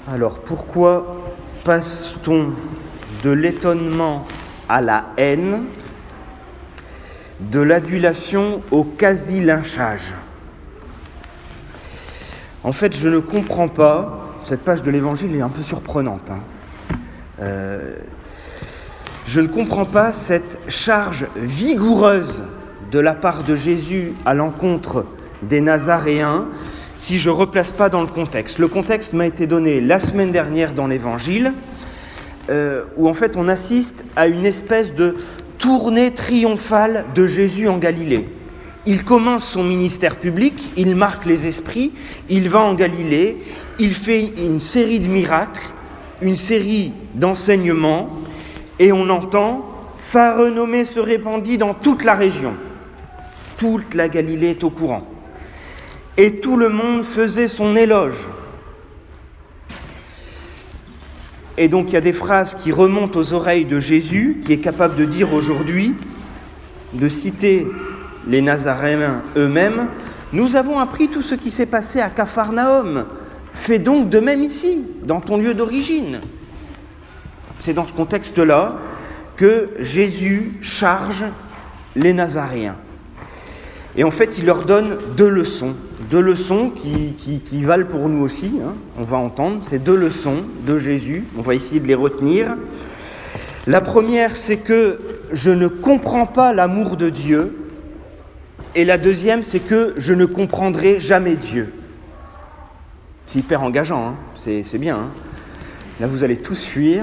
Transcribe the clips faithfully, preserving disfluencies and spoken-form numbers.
Alors, pourquoi passe-t-on de l'étonnement à la haine, de l'adulation au quasi-lynchage? En fait, je ne comprends pas, cette page de l'Évangile est un peu surprenante, hein. Euh, je ne comprends pas cette charge vigoureuse de la part de Jésus à l'encontre des Nazaréens si je ne replace pas dans le contexte. Le contexte m'a été donné la semaine dernière dans l'Évangile, euh, où en fait on assiste à une espèce de tournée triomphale de Jésus en Galilée. Il commence son ministère public, il marque les esprits, il va en Galilée, il fait une série de miracles, une série d'enseignements, et on entend « sa renommée se répandit dans toute la région ». Toute la Galilée est au courant. Et tout le monde faisait son éloge. Et donc il y a des phrases qui remontent aux oreilles de Jésus, qui est capable de dire aujourd'hui, de citer les Nazaréens eux-mêmes, « Nous avons appris tout ce qui s'est passé à Capharnaüm. Fais donc de même ici, dans ton lieu d'origine. » C'est dans ce contexte-là que Jésus charge les Nazaréens. Et en fait, il leur donne deux leçons, deux leçons qui, qui, qui valent pour nous aussi, hein, on va entendre, c'est deux leçons de Jésus, on va essayer de les retenir. La première, c'est que je ne comprends pas l'amour de Dieu, et la deuxième, c'est que je ne comprendrai jamais Dieu. C'est hyper engageant, hein, c'est, c'est bien. Hein. Là, vous allez tous fuir.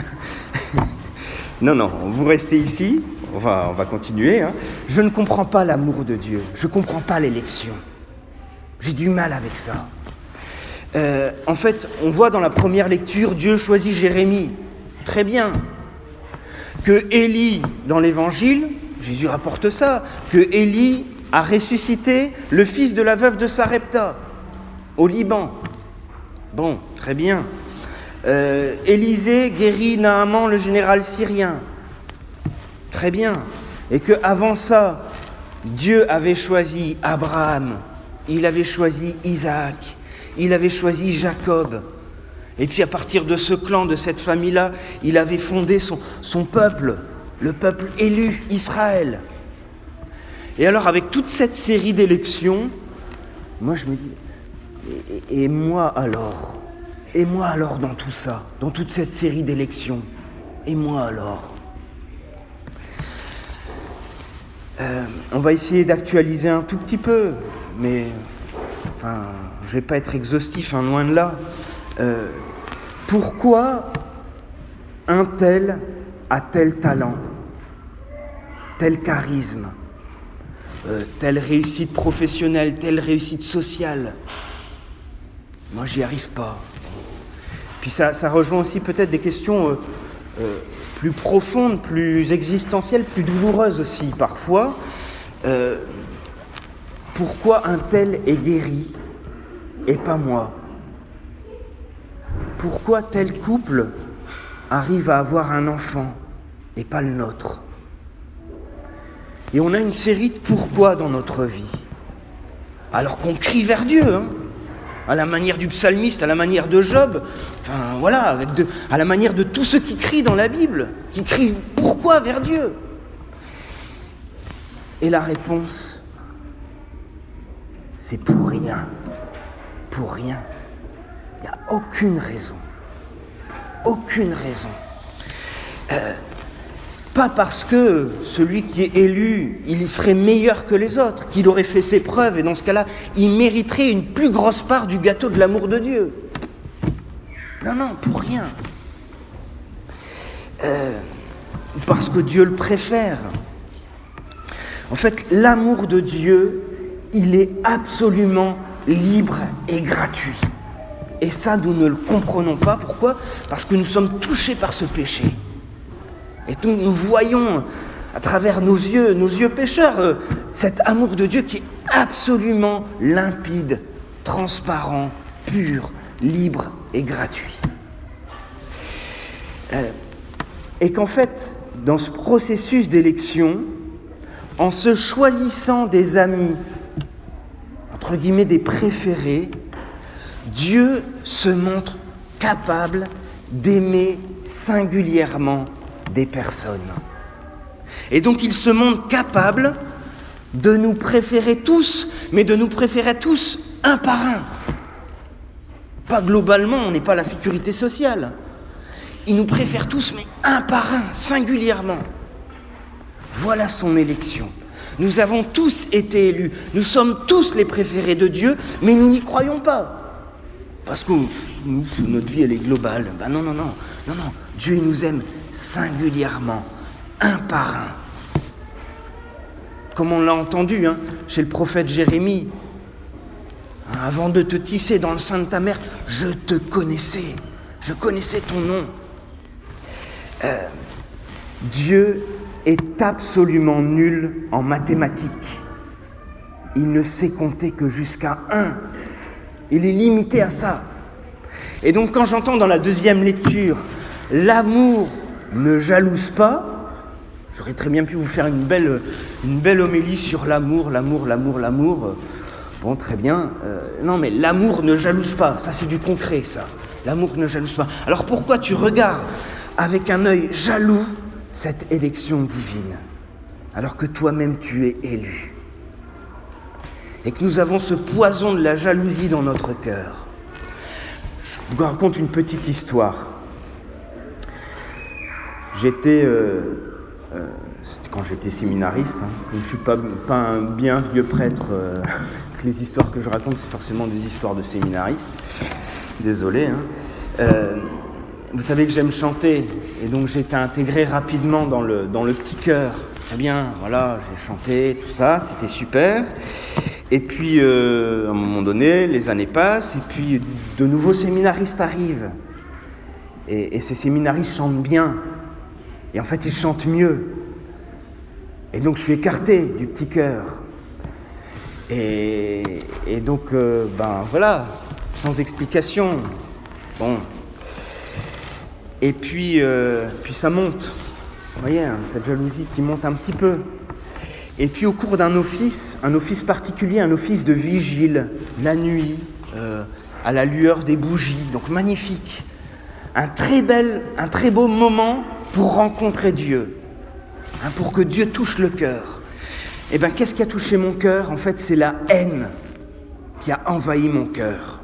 Non, non, vous restez ici. On va, on va continuer. Hein. Je ne comprends pas l'amour de Dieu. Je ne comprends pas l'élection. J'ai du mal avec ça. Euh, en fait, on voit dans la première lecture, Dieu choisit Jérémie. Très bien. Que Élie, dans l'Évangile, Jésus rapporte ça, que Élie a ressuscité le fils de la veuve de Sarepta, au Liban. Bon, très bien. Euh, Élisée guérit Naaman, le général syrien. Très bien. Et qu'avant ça, Dieu avait choisi Abraham, il avait choisi Isaac, il avait choisi Jacob. Et puis à partir de ce clan, de cette famille-là, il avait fondé son, son peuple, le peuple élu, Israël. Et alors avec toute cette série d'élections, moi je me dis, et, et moi alors ? Et moi alors dans tout ça, dans toute cette série d'élections ? Et moi alors ? Euh, on va essayer d'actualiser un tout petit peu, mais enfin, je ne vais pas être exhaustif, hein, loin de là. Euh, pourquoi un tel a tel talent, tel charisme, euh, telle réussite professionnelle, telle réussite sociale ? Moi, j'y arrive pas. Puis ça, ça rejoint aussi peut-être des questions euh, euh, plus profondes, plus existentielles, plus douloureuses aussi parfois. Euh, pourquoi un tel est guéri et pas moi ? Pourquoi tel couple arrive à avoir un enfant et pas le nôtre ? Et on a une série de pourquoi dans notre vie, alors qu'on crie vers Dieu, hein, à la manière du psalmiste, à la manière de Job, enfin voilà, avec de, à la manière de tous ceux qui crient dans la Bible, qui crient pourquoi vers Dieu. Et la réponse, c'est pour rien, pour rien. Il n'y a aucune raison, aucune raison. Euh, pas parce que celui qui est élu, il serait meilleur que les autres, qu'il aurait fait ses preuves, et dans ce cas-là, il mériterait une plus grosse part du gâteau de l'amour de Dieu. Non, non, pour rien. Euh, parce que Dieu le préfère. En fait, l'amour de Dieu, il est absolument libre et gratuit. Et ça, nous ne le comprenons pas. Pourquoi ? Parce que nous sommes touchés par ce péché. Et donc, nous voyons à travers nos yeux, nos yeux pécheurs, euh, cet amour de Dieu qui est absolument limpide, transparent, pur, libre et gratuit. Euh, et qu'en fait, dans ce processus d'élection, en se choisissant des amis, entre guillemets des préférés, Dieu se montre capable d'aimer singulièrement des personnes. Et donc il se montre capable de nous préférer tous, mais de nous préférer tous un par un. Pas globalement, on n'est pas la sécurité sociale. Il nous préfère tous, mais un par un, singulièrement. Voilà son élection. Nous avons tous été élus. Nous sommes tous les préférés de Dieu, mais nous n'y croyons pas. Parce que nous, notre vie, elle est globale. Ben non, non, non, non, non. Dieu nous aime singulièrement, un par un. Comme on l'a entendu hein, chez le prophète Jérémie. Avant de te tisser dans le sein de ta mère, je te connaissais. Je connaissais ton nom. Euh, Dieu est absolument nul en mathématiques. Il ne sait compter que jusqu'à un. Il est limité à ça. Et donc quand j'entends dans la deuxième lecture « L'amour ne jalouse pas », j'aurais très bien pu vous faire une belle, une belle homélie sur l'amour, l'amour, l'amour, l'amour. Bon, très bien. Euh, non, mais l'amour ne jalouse pas. Ça, c'est du concret, ça. L'amour ne jalouse pas. Alors pourquoi tu regardes avec un œil jaloux cette élection divine, alors que toi-même tu es élu, et que nous avons ce poison de la jalousie dans notre cœur? Je vous raconte une petite histoire. J'étais, euh, euh, c'était quand j'étais séminariste, hein, je ne suis pas, pas un bien vieux prêtre, euh, que les histoires que je raconte, c'est forcément des histoires de séminaristes. Désolé, hein. Euh, Vous savez que j'aime chanter, et donc j'ai été intégré rapidement dans le, dans le petit chœur. Très bien, voilà, j'ai chanté, tout ça, c'était super. Et puis, euh, à un moment donné, les années passent, et puis de nouveaux séminaristes arrivent. Et, et ces séminaristes chantent bien, et en fait, ils chantent mieux. Et donc, je suis écarté du petit chœur. Et, et donc, euh, ben voilà, sans explication. Bon. Et puis, euh, puis ça monte, vous voyez, hein, cette jalousie qui monte un petit peu. Et puis au cours d'un office, un office particulier, un office de vigile, la nuit, euh, à la lueur des bougies, donc magnifique. Un très bel, un très beau moment pour rencontrer Dieu, hein, pour que Dieu touche le cœur. Et bien, qu'est-ce qui a touché mon cœur? En fait, c'est la haine qui a envahi mon cœur.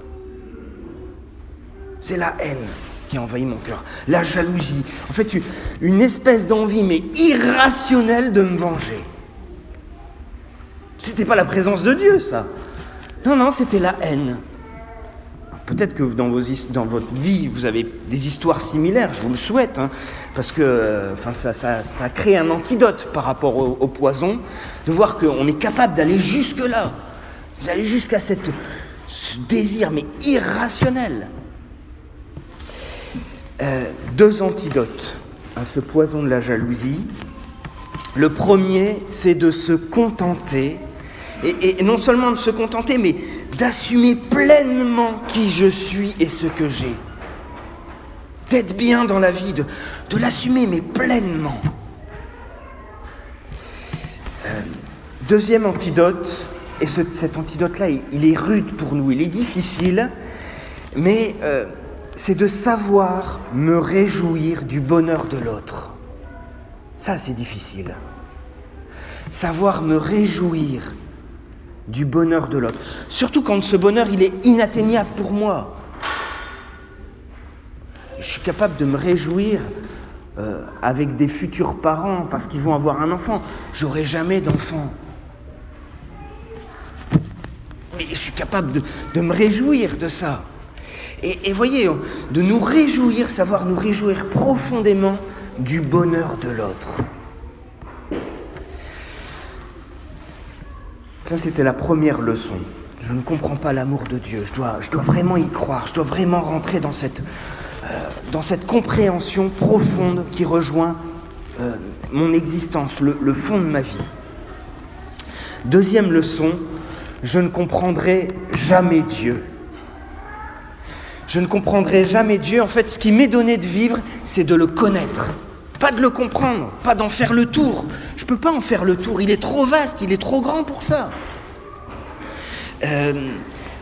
C'est la haine qui a envahi mon cœur, la jalousie, en fait une espèce d'envie mais irrationnelle de me venger. C'était pas la présence de Dieu, ça. Non, non, c'était la haine. Peut-être que dans, vos, dans votre vie, vous avez des histoires similaires, je vous le souhaite, hein, parce que enfin, ça, ça, ça crée un antidote par rapport au, au poison, de voir qu'on est capable d'aller jusque-là, d'aller jusqu'à cette, ce désir mais irrationnel. Euh, deux antidotes à ce poison de la jalousie. Le premier, c'est de se contenter, et, et non seulement de se contenter, mais d'assumer pleinement qui je suis et ce que j'ai. D'être bien dans la vie, de, de l'assumer, mais pleinement. Euh, deuxième antidote, et ce, cet antidote-là, il, il est rude pour nous, il est difficile, mais... Euh, c'est de savoir me réjouir du bonheur de l'autre. Ça, c'est difficile. Savoir me réjouir du bonheur de l'autre. Surtout quand ce bonheur, il est inatteignable pour moi. Je suis capable de me réjouir euh, avec des futurs parents parce qu'ils vont avoir un enfant. J'aurai jamais d'enfant. Mais je suis capable de, de me réjouir de ça. Et, et voyez, de nous réjouir, savoir nous réjouir profondément du bonheur de l'autre. Ça, c'était la première leçon. Je ne comprends pas l'amour de Dieu. Je dois, je dois vraiment y croire. Je dois vraiment rentrer dans cette, euh, dans cette compréhension profonde qui rejoint euh, mon existence, le, le fond de ma vie. Deuxième leçon, je ne comprendrai jamais Dieu. Je ne comprendrai jamais Dieu. En fait, ce qui m'est donné de vivre, c'est de le connaître. Pas de le comprendre, pas d'en faire le tour. Je ne peux pas en faire le tour. Il est trop vaste, il est trop grand pour ça. Euh,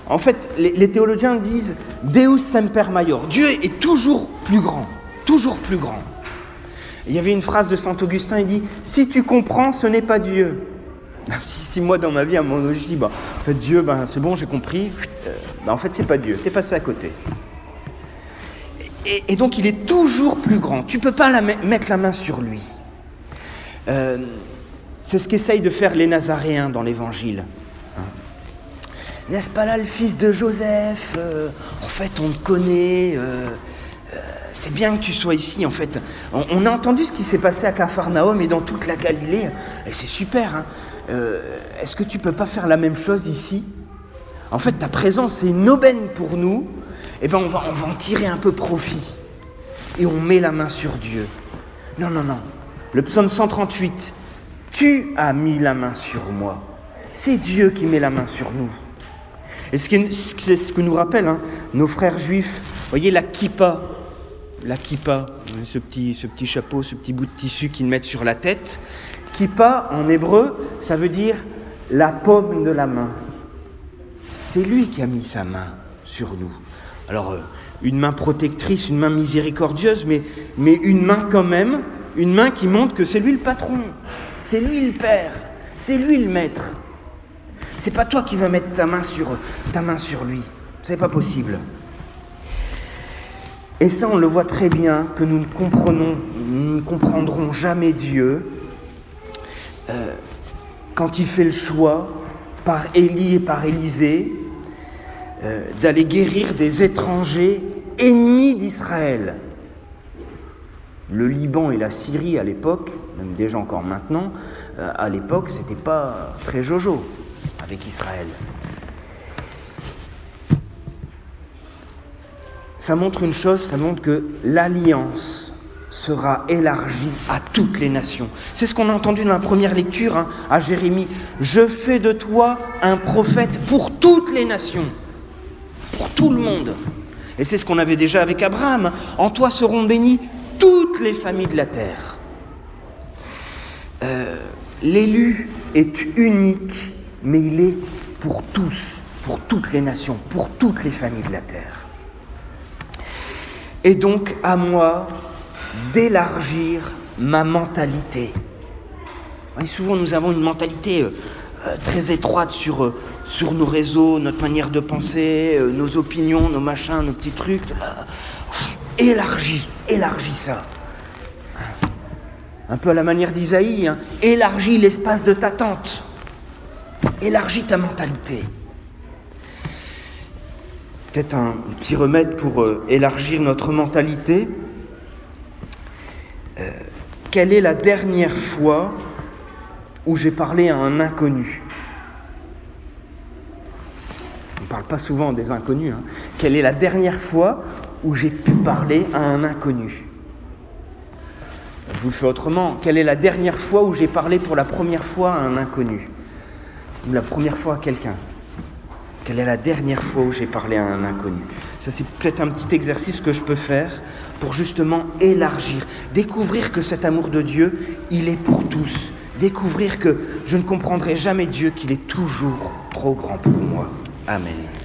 En fait, les, les théologiens disent « Deus semper maior ». Dieu est toujours plus grand, toujours plus grand. Il y avait une phrase de saint Augustin, il dit « Si tu comprends, ce n'est pas Dieu ». Si, si moi, dans ma vie, à un moment donné, je dis bah, « En fait, Dieu, ben, c'est bon, j'ai compris. Euh, » ben, En fait, c'est pas Dieu, t'es passé à côté. Et, et donc, il est toujours plus grand. Tu ne peux pas la me- mettre la main sur lui. Euh, c'est ce qu'essayent de faire les Nazaréens dans l'Évangile. Hein. N'est-ce pas là le fils de Joseph ? euh, En fait, on te connaît. Euh, euh, c'est bien que tu sois ici. En fait, on, on a entendu ce qui s'est passé à Capharnaüm et dans toute la Galilée. Et c'est super. Hein. Euh, est-ce que tu ne peux pas faire la même chose ici ? En fait, ta présence est une aubaine pour nous. Eh bien, on va, on va en tirer un peu profit. Et on met la main sur Dieu. Non, non, non. Le psaume cent trente-huit. Tu as mis la main sur moi. C'est Dieu qui met la main sur nous. Et c'est ce que nous rappellent hein, nos frères juifs. Vous voyez la kippa. La kippa, ce petit, ce petit chapeau, ce petit bout de tissu qu'ils mettent sur la tête. Kippa, en hébreu, ça veut dire la paume de la main. C'est lui qui a mis sa main sur nous. Alors, une main protectrice, une main miséricordieuse, mais, mais une main quand même, une main qui montre que c'est lui le patron, c'est lui le père, c'est lui le maître. C'est pas toi qui vas mettre ta main sur, ta main sur lui, c'est pas possible. Et ça, on le voit très bien, que nous ne comprenons, nous ne comprendrons jamais Dieu euh, quand il fait le choix, par Élie et par Élisée, Euh, d'aller guérir des étrangers ennemis d'Israël. Le Liban et la Syrie à l'époque, même déjà encore maintenant, euh, à l'époque, c'était pas très jojo avec Israël. Ça montre une chose, ça montre que l'alliance sera élargie à toutes les nations. C'est ce qu'on a entendu dans la première lecture hein, à Jérémie. « Je fais de toi un prophète pour toutes les nations ». Pour tout le monde. Et c'est ce qu'on avait déjà avec Abraham. En toi seront bénies toutes les familles de la terre. Euh, l'élu est unique, mais il est pour tous, pour toutes les nations, pour toutes les familles de la terre. Et donc, à moi d'élargir ma mentalité. Et souvent, nous avons une mentalité euh, très étroite sur... Euh, sur nos réseaux, notre manière de penser, euh, nos opinions, nos machins, nos petits trucs. Euh, élargis, élargis ça. Un peu à la manière d'Isaïe, hein. Élargis l'espace de ta tente. Élargis ta mentalité. Peut-être un petit remède pour euh, élargir notre mentalité. Euh, quelle est la dernière fois où j'ai parlé à un inconnu ? On ne parle pas souvent des inconnus. Hein. Quelle est la dernière fois où j'ai pu parler à un inconnu ? Je vous le fais autrement. Quelle est la dernière fois où j'ai parlé pour la première fois à un inconnu ? Ou la première fois à quelqu'un ? Quelle est la dernière fois où j'ai parlé à un inconnu ? Ça, c'est peut-être un petit exercice que je peux faire pour justement élargir, découvrir que cet amour de Dieu, il est pour tous. Découvrir que je ne comprendrai jamais Dieu, qu'il est toujours trop grand pour moi. Amen.